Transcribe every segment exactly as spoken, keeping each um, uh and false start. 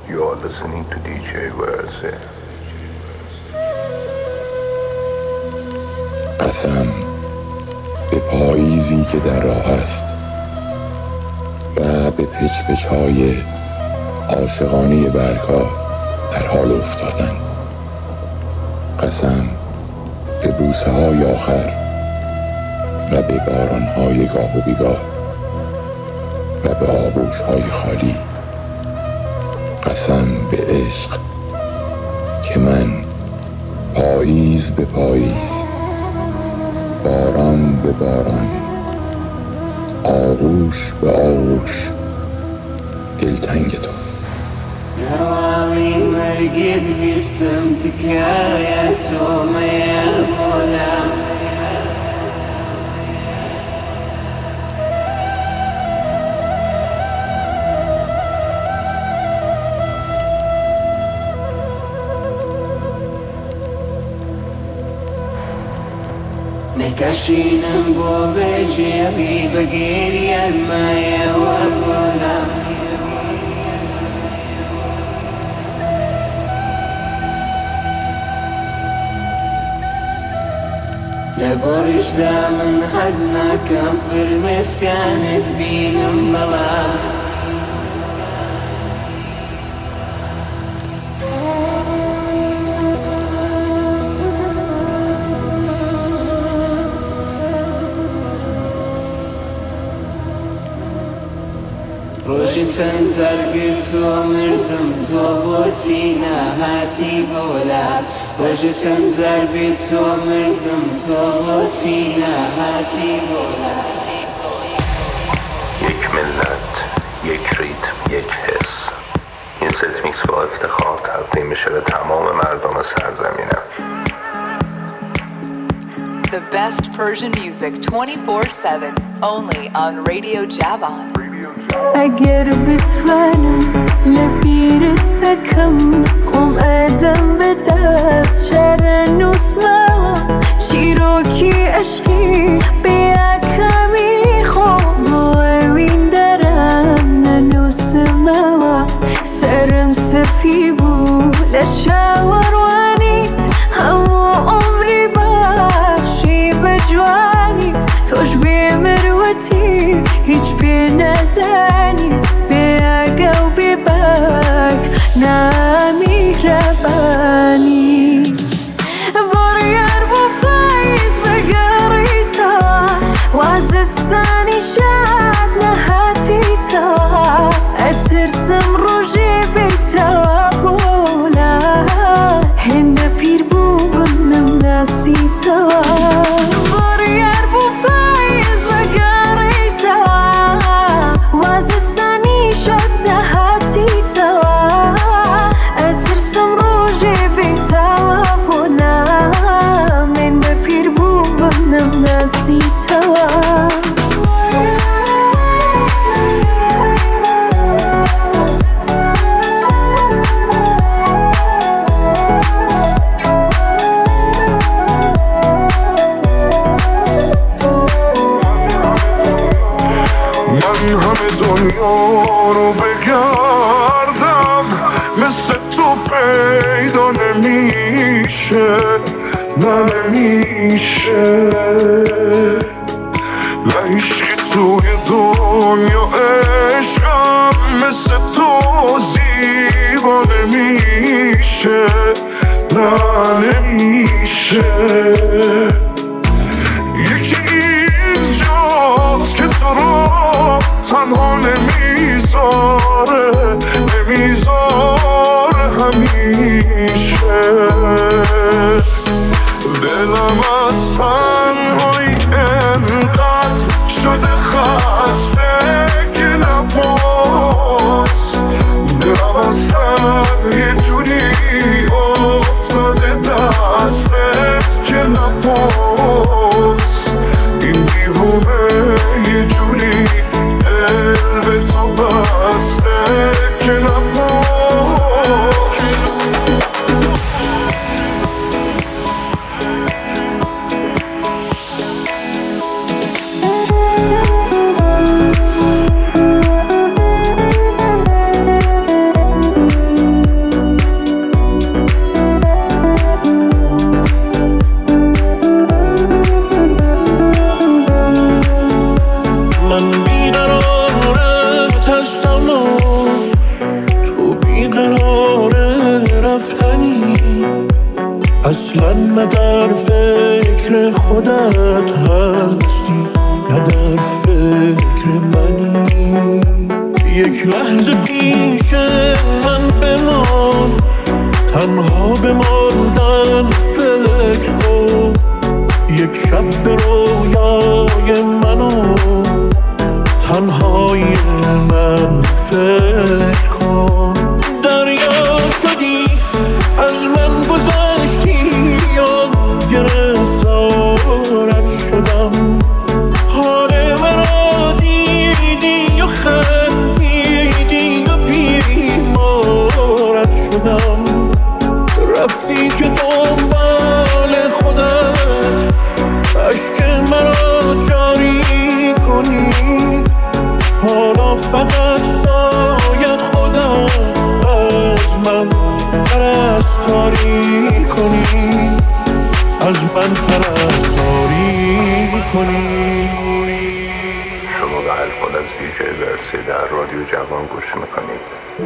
You are listening to دی جی ورسه. قسم به پاییزی که در راه است و به پچ پچ های عاشقانه برگ‌ها در حال افتادن. قسم به بوسه های آخر و به باران های گاه و بیگاه و به آغوش های خالی. قسم به عشق که من پاییز به پاییز، باران به باران، آغوش به آغوش دلتنگ تو. نوالي مرقد بيستمتك يا توم يا مولا نكشينم بو بجيبي بقيري المايا والغلا لبرش دامن حزنك كفر مسكانة بينم ظلام روشي تنزر قلتو مردم تو بوتينا هاتي بولا روشي تنزر قلتو مردم تو بوتينا هاتي بولا. یک ملت، یک ریتم، یک حس. این ست میکس با افتخار تقدیم میشه به تمام مردم سرزمینم. The best Persian music twenty-four seven only on Radio Javan. اگر بتوانم لبیرت بکم خم ادم به دست شرنوس ما شیروکی عشقی بیا کمی خوب بوین درم ننوس ما سرم سفی بو لچاوروانی همو عمری بخشی بجوانی توش بمروتی هیچ بی نزنی به اگه و به بک نمی روانی باریر با فایز بگری تا وازستانی شد نهاتی تا اترسم روژه بیتا بولا هنده پیر بوبنم نسی تا باریر با فایز بگری تا وازستانی شد نهاتی تا اترسم روژه بیتا بولا هنده پیر بوبنم نسی تا دنیا رو بگردم مثل تو پیدا نمیشه نه نمیشه نه عشقی توی دنیا عشقم مثل تو زیبا نمیشه نه نمیشه یکی اینجاست که تو رو تنها نمیذاره نمیذاره همیشه دلم از تنهایی انقدر شده خسته که نپاس دلم از تن یه جوری افتاده دستت که نپاس این دیوونه یه جوری دل به تو بسته که نپاس خودت هستی نه در فکر منی. یک لحظه پیش من بمان، تنها بماندن فکر کن. یک شب به رویای منو تنهای من فکر کن. دریا شدی از من گذشتی یا گرفتارت شدم. حال مرا دیدی و خندیدی و بیمارت شدم. رفتی که دنبال خودت عشق مرا جاری کنی. حالا فقط باید خودت از من پرستاری کنی، از من پرستاری کنی. شما به الفاظ از ویژه ورسی در رادیو جوان گوش میکنید.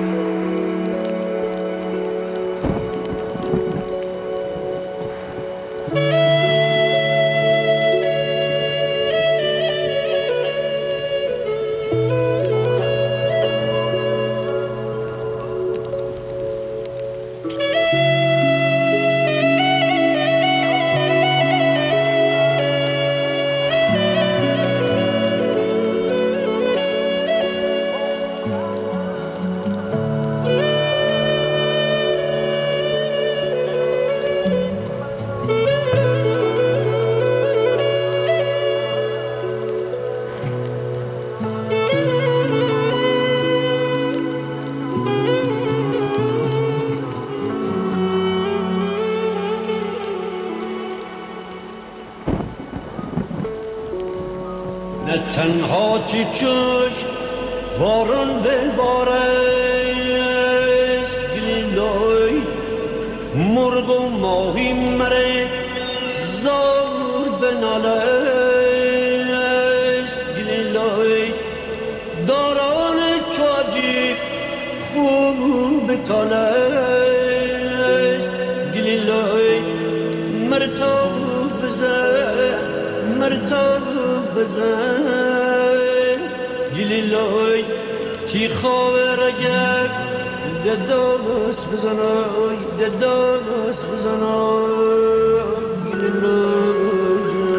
تنها تی چشم باران ببارست، گلیلای مرغ و ماهی مره زار بنالست. گلیلای داران چاجی خوب بتالست. گلیلای مرتاب بزن مرتاب بزن. گلیلای تی خاورگر دداس بزنای دداس بزنای. گلیلای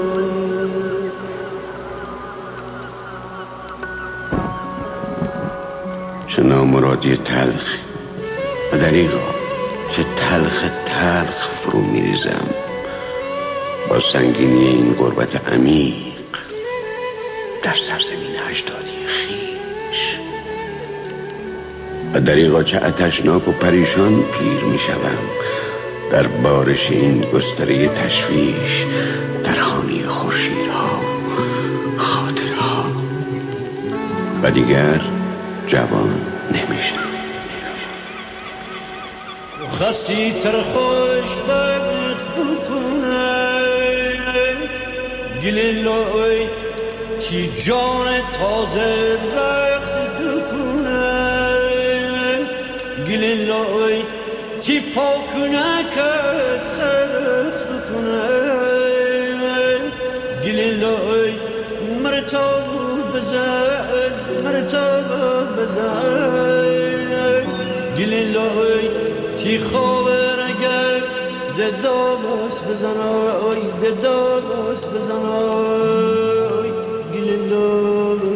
چه نامرادی تلخ و دریغا، چه تلخ تلخ فرو میریزم با سنگینی این غربت عمیق در سرزمین اجدادی خویش. و دریغا چه آتشناک و پریشان پیر می شوم در بارش این گستره تشویش در خانه خورشیدها خاطرها. و دیگر جوان نمیشه. خستی تر خوش بخت بکنه. گلیلای کی جان تازه رخت بکنه. گلیلای کی پاکنه که سرخت بکنه. گلیلای مرتاب بزن مرتاب بزن. گلیلای کی خاورگر دداس بزنای دداس بزنای. گلیلای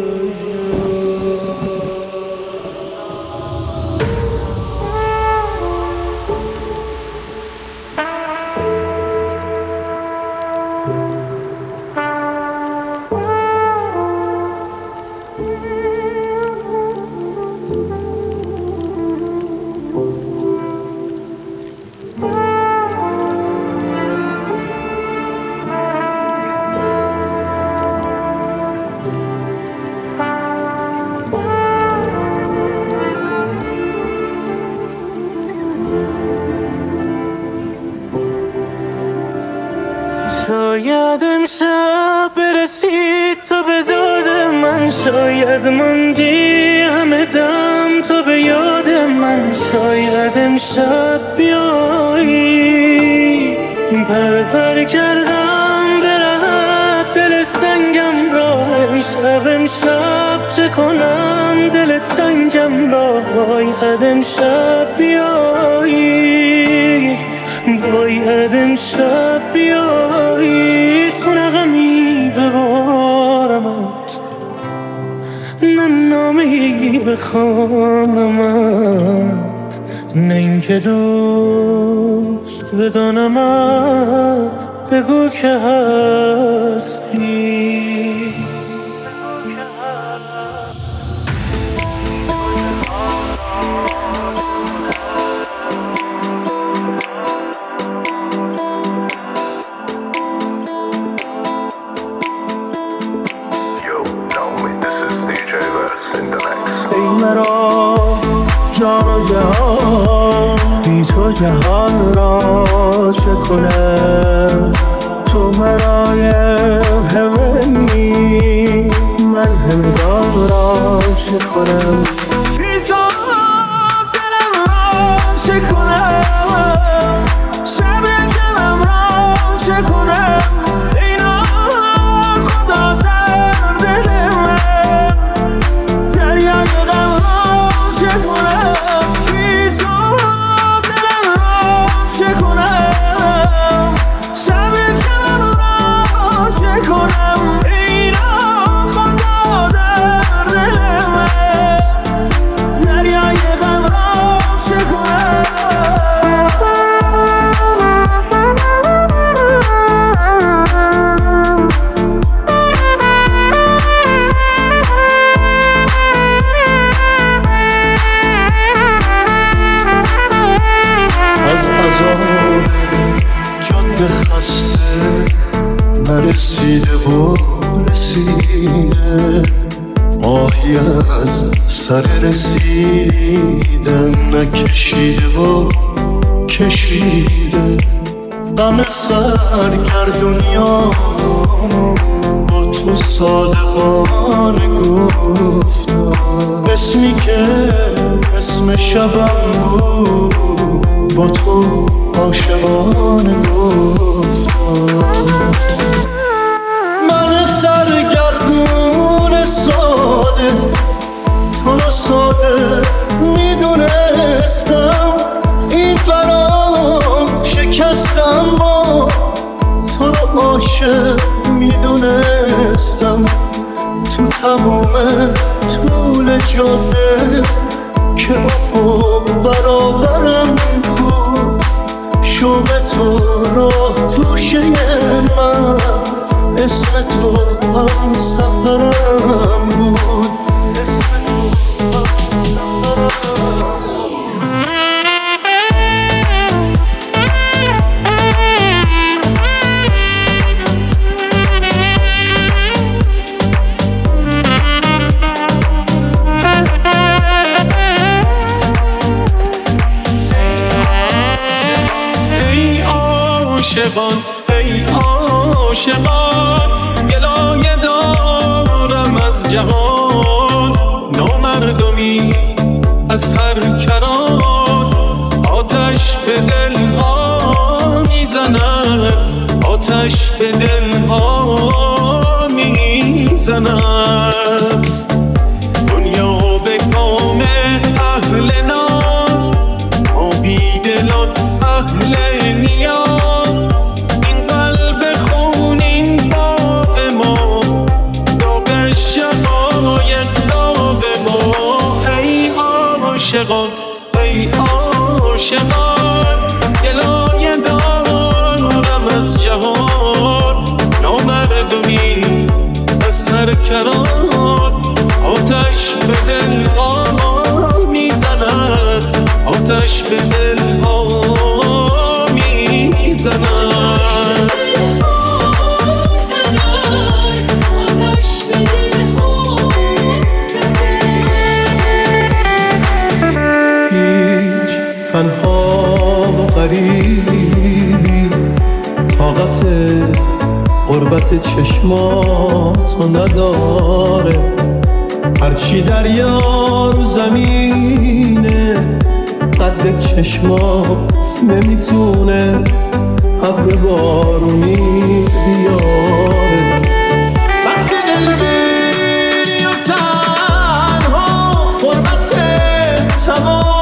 شاید امشب برسید تو به داد من، شاید موندی همه دم تو به یاد من. شاید امشب بیایی پر پر کردم برم باید امشب بیایی، باید امشب بیایی، تو نغمی ببارمت، من نامی بخوانمت، نه اینکه دوست بدانمت، بگو که هستی. جان و جهان بی تو جهان را چه کنم، تو مرای همگی من همگان را چه کنم، بی تو دلم را چه کنم، شب جمعم را چه کنم، اینا خدا در دل من دریای غم را چه کنم، نرسیده و رسیده، آهی از سر رسیدن نکشیده و کشیده، غم سرگردونیامو با تو صادقانه گفتم، اسمی که اسم شبم بود با تو عاشقانه گفتم، من سرگردون ساده تو رو ساده میدونستم، این برام شکستم با تو رو عاشق میدونستم، تو تموم طول جاده که افق برابرم بود، شوق تو راه توشه من، اسم تو هم سفرم بود. ای عاشقان ای عاشقان گلایه دارم از جهان، نامردمی از هر کران، آتش به دل ها میزند، آتش به دل ها میزند، دنیا به کام اهل ناز، ما بی دلان اهل نیاز، این قلب خونین باغ ما، داغ شقایق داغ ما، ای عاشقان ای عاشقان گلایه دارم از جهان، نامردمی از هر کران، آتش به دل ها میزند، آتش به دل ها میزند. هیچ تنها غریبی طاقت غربت چشماتو نداره، هرچی دریا رو زمینه قد چشمات نمیتونه ابر بارونی بیاره، وقتی دلگیری و تنها غربت تمام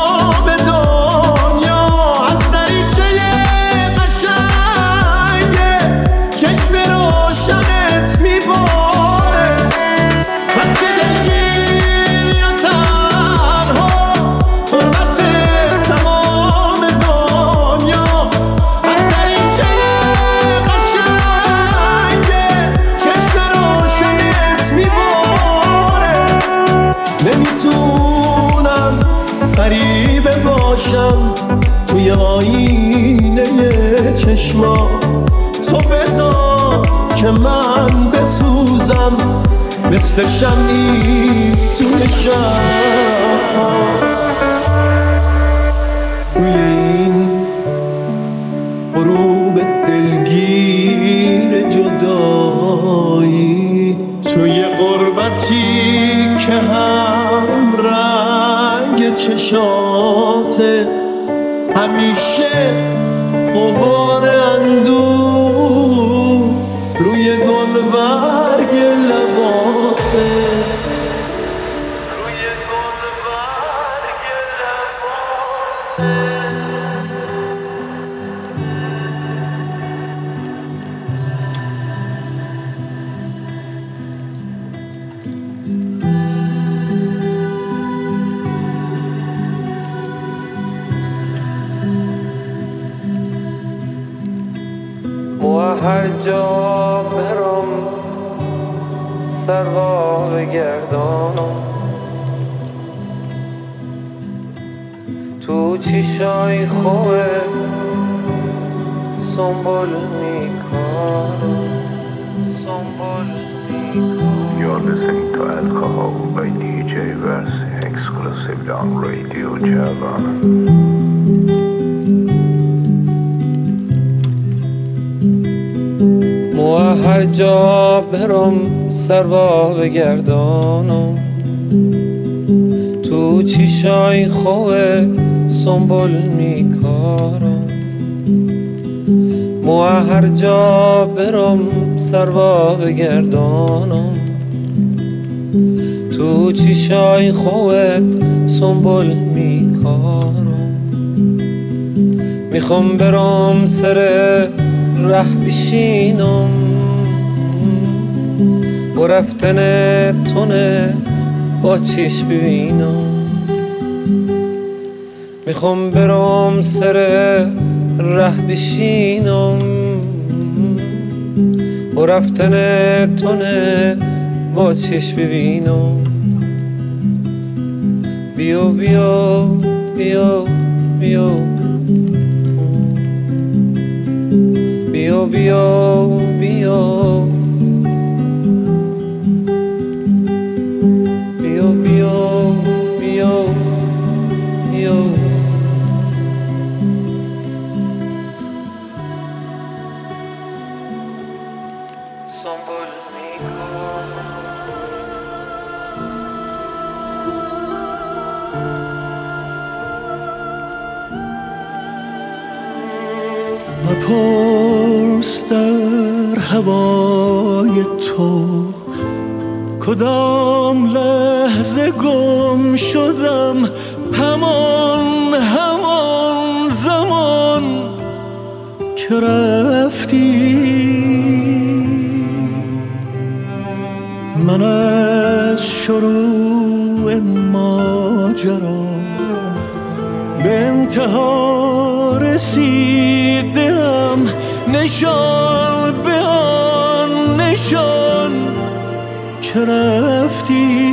غریبه باشم توی آینه چشما، تو بذار که من بسوزم مثل شمعی توی شب. توی این غروب دلگیر جدایی، توی غربتی که هم رنگ چشاته، همیشه غبار اندوه روی گلبرگ لباته. هر جا برم سروا بگردانم، تو چیشای خوبه سنبول میکنم، سنبول میکنم. You're listening to Alcohol by دی جی Versi exclusively on Radio Javan. و هر جا برم سروا بگردانم، تو چیشای خوبه سنبول میکارم. و هر جا برم سروا بگردانم، تو چیشای خوبت سنبول میکارم. میخوام برم سر ره بشینم و رفتن تونه با چشم ببینم. میخوام برم سر ره بشینم و رفتن تونه با چشم ببینم. بیا بیا بیا بیا بیا بیا بیا بیا بیا بیا بیا سنبول میکنم. مپرس در هوای تو کدام لحظه گم شدم، همان همان زمان که رفتی. من از شروع ماجرا به انتها رسیدم، نشان به آن نشان که رفتی.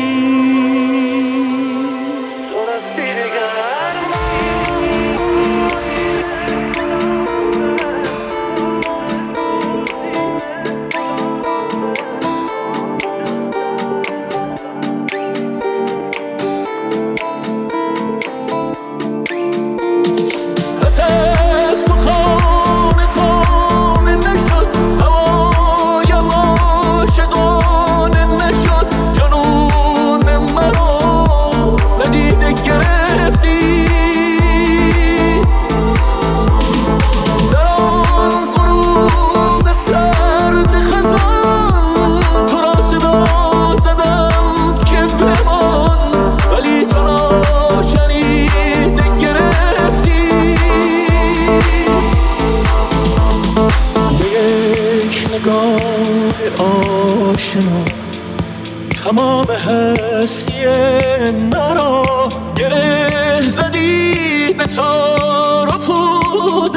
تمام هستی مرا گره زدی به تار و پودت،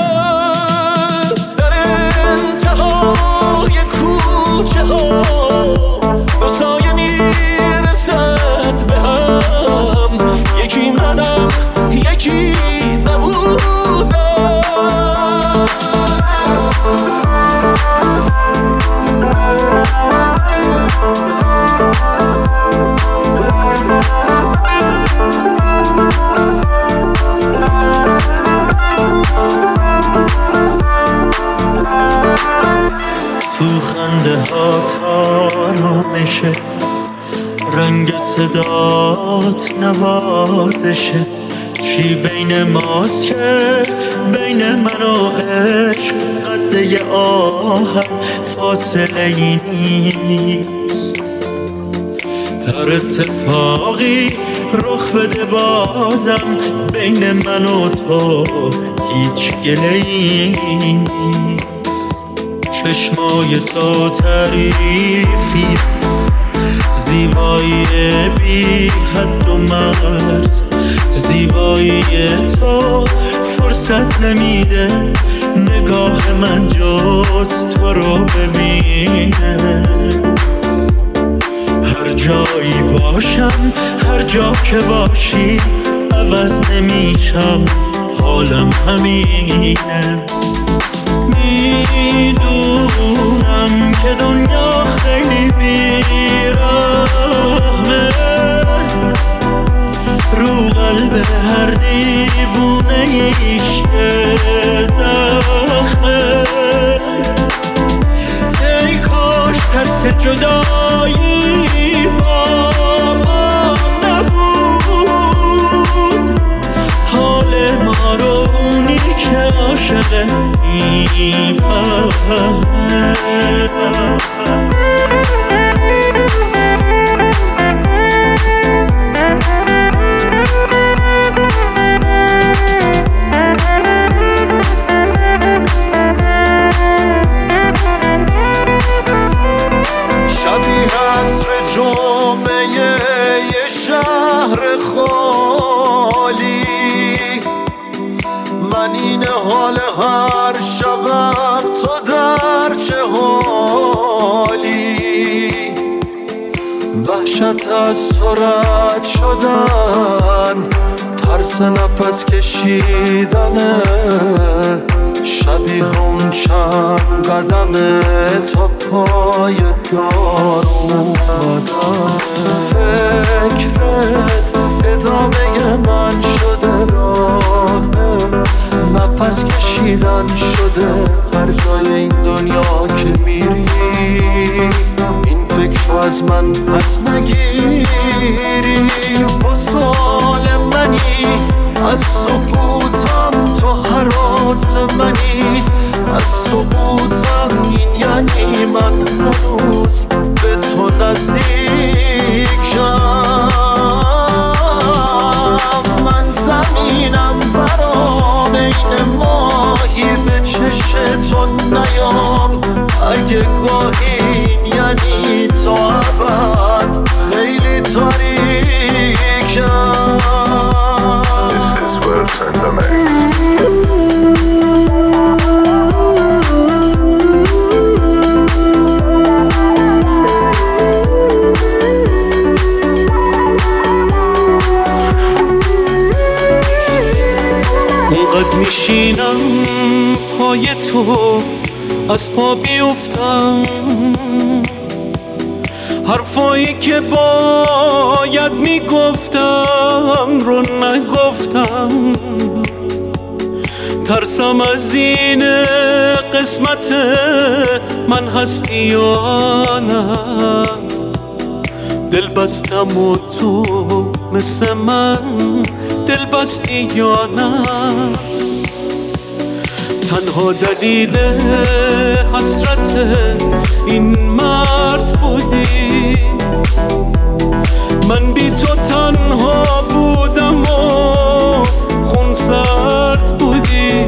در انتهای کوچه ها دو سایه میرسد به هم، یکی من یکی نبودم. تو خنده ها آرامشه، رنگ صدات نوازشه. چی بین ماست که بین من و عشق قده آهم فاصله ای نیست. هر اتفاقی رخ بده بازم بین من و تو هیچ گله ای نیست. چشمای تو تعریفی زیبایی بی حد و مرز. زیبایی تو فرصت نمیده نگاه من جز تو رو ببینه. هر جایی باشم هر جا که باشی عوض نمیشم، حالم همینه. میدونم که دنیا خیلی بیرحمه، رو قلب هر دیوونه ایش که زخمه. ای کاش ترس جدایی با ما نبود، حال ما رو اونی که عاشقه میفهمه. شبیه عصر جمعه یه شهر خالی، من این حال هر شبم تو در چه حالی. وحشت از تو رد شدن، ترس نفس کشیدنه، شبیه اون چند قدمه تا پای دار اومدن. فکرت ادامه من شده راهه، نفس کشیدن شده هر جای این دنیا که میری. این فکر رو از من پس نگیری، با سال منی از سکوتم تو هراس منی. از سکوتم این یعنی من هنوز به تو نزدیکم. من زمینم برا بین ماهی به چش تو نیام. اگه گاهی این یعنی تا ابد خیلی تاریکم. اونقدر میشینم پای تو از پا بیفتم، حرفایی که باید میگفتم رو نگفتم. ترسم از این قسمت من هستی یا نه، دل بستم و تو مثل من دل بستی یا نه. تنها دلیل حسرت این مرد بودی، من بی تو تنها بودم و خون سرد بودی.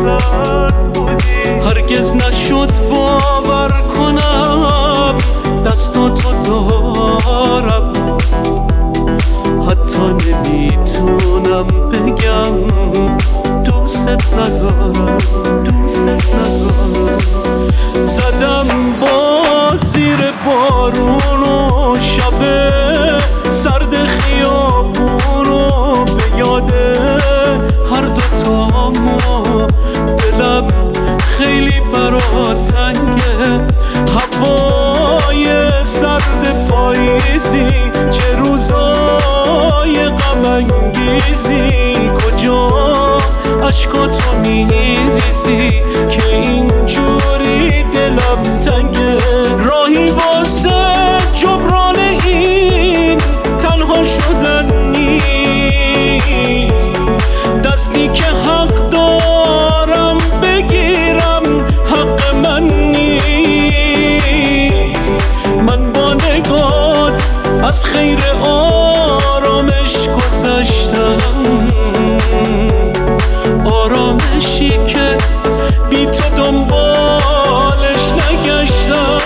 هرگز نشد باور کنم دستاتو دارم، حتی نمیتونم بگم دوست ندارم. زدم با زیر بارون و شب سرد خیابون رو به یاد انگیزی کجا عشقاتو میریزی که اینجوری دلم تنگه راهی واسه جبران این تنها شدن نیست دستی که حق دارم بگیرم حق من نیست من با نگات از خیر آرامش گذشتم آرامشی که بی تو دنبالش نگشتم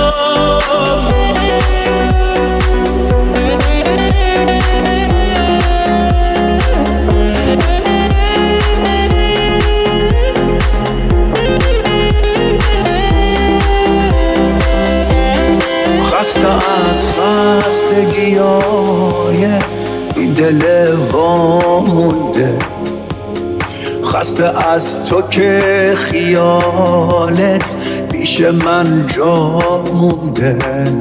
خسته از خستگی های این دل وامونده خسته از تو که خیالت پیش من جا مونده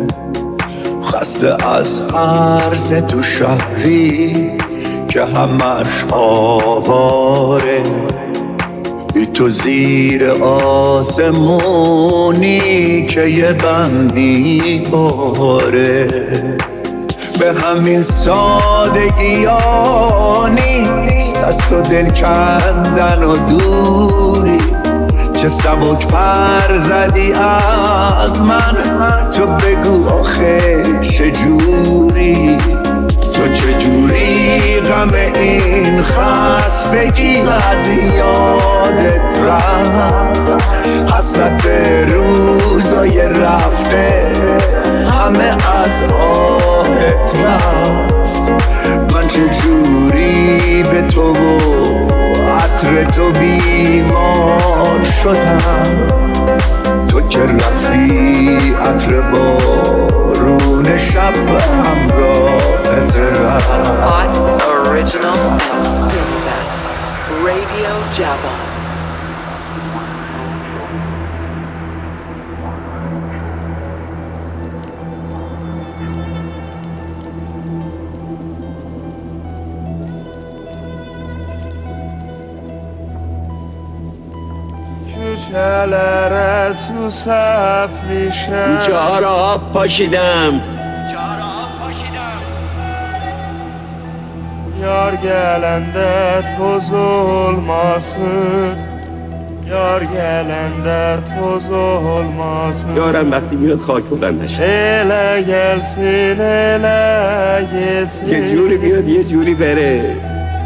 خسته از عرض تو شهری که همش آواره بی تو زیر آسمونی که یه بند میباره به همین سادگی ها نیست از تو دل کندن و دوری چه سبک پر زدی از من تو بگو آخه چجوری تو چجوری غم این خستگی از یادت رفت حسرت روزای رفته همه از آهت رفت من چجوری به تو و عطر تو بیمار شدم تو که رفتی عطر بارون شب همراهت رفت Hot, original, and still best. Radio Java. کوچه‌لر از او صف میشن کوچه ها را آب پاشیدم یار گلنده تو ظلماسın یار گلنده تو ظلماسın یارم وقتی میاد خاک بلندش اله gelsin اله gitsin یه جوری بیاد یه جوری بره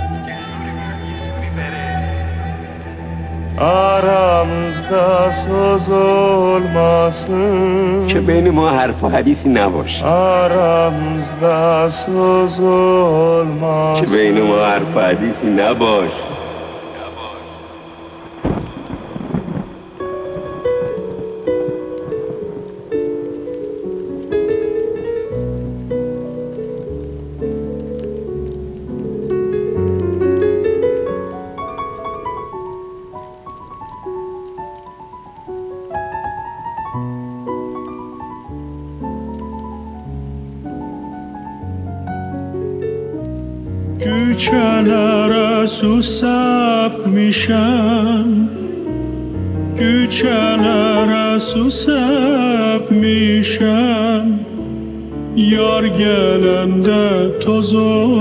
aramızda söz olmasın که بین ما حرف و حدیثی نباشه aramızda söz olmasın که بین ما حرف و حدیثی نباشه Küçelere susap mişem Küçelere susap mişem Yar gelende toz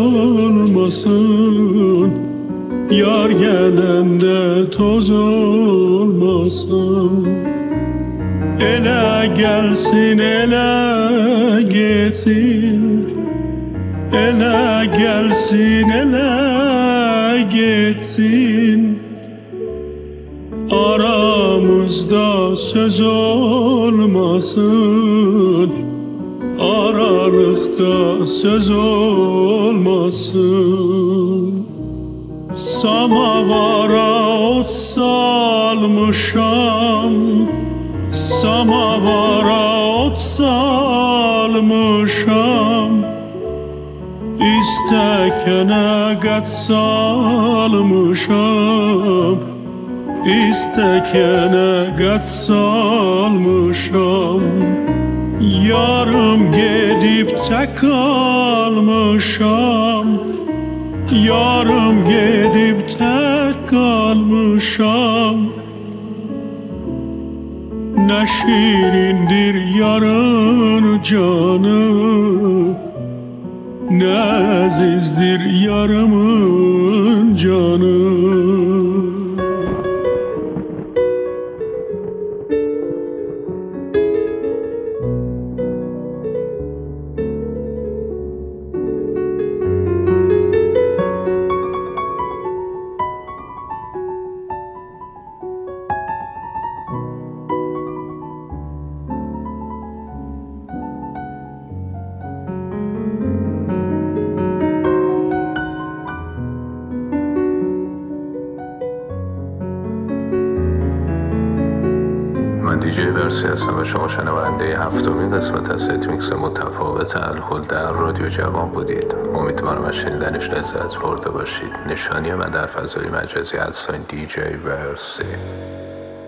olmasın Yar gelende toz olmasın Ele gelsin ele gitsin Ele gelsin ele gitsin Aramızda söz olmasın Aralıkta söz olmasın Samavara ot salmışam Samavara ot salmışam İstekene gat salmışam İstekene gat salmışam Yarım gedip tek kalmışam Yarım gedib tək qalmışam. Nə şirindir yarın canı, nə əzizdir yarımın canı. من دیجی ورسی هستم و شما شنونده هفتمین قسمت از ست میکس متفاوت الکل در رادیو جوان بودید. امیدوارم از شنیدنش لذت برده باشید. نشانی من در فضای مجازی ادساین دیجی ورسی.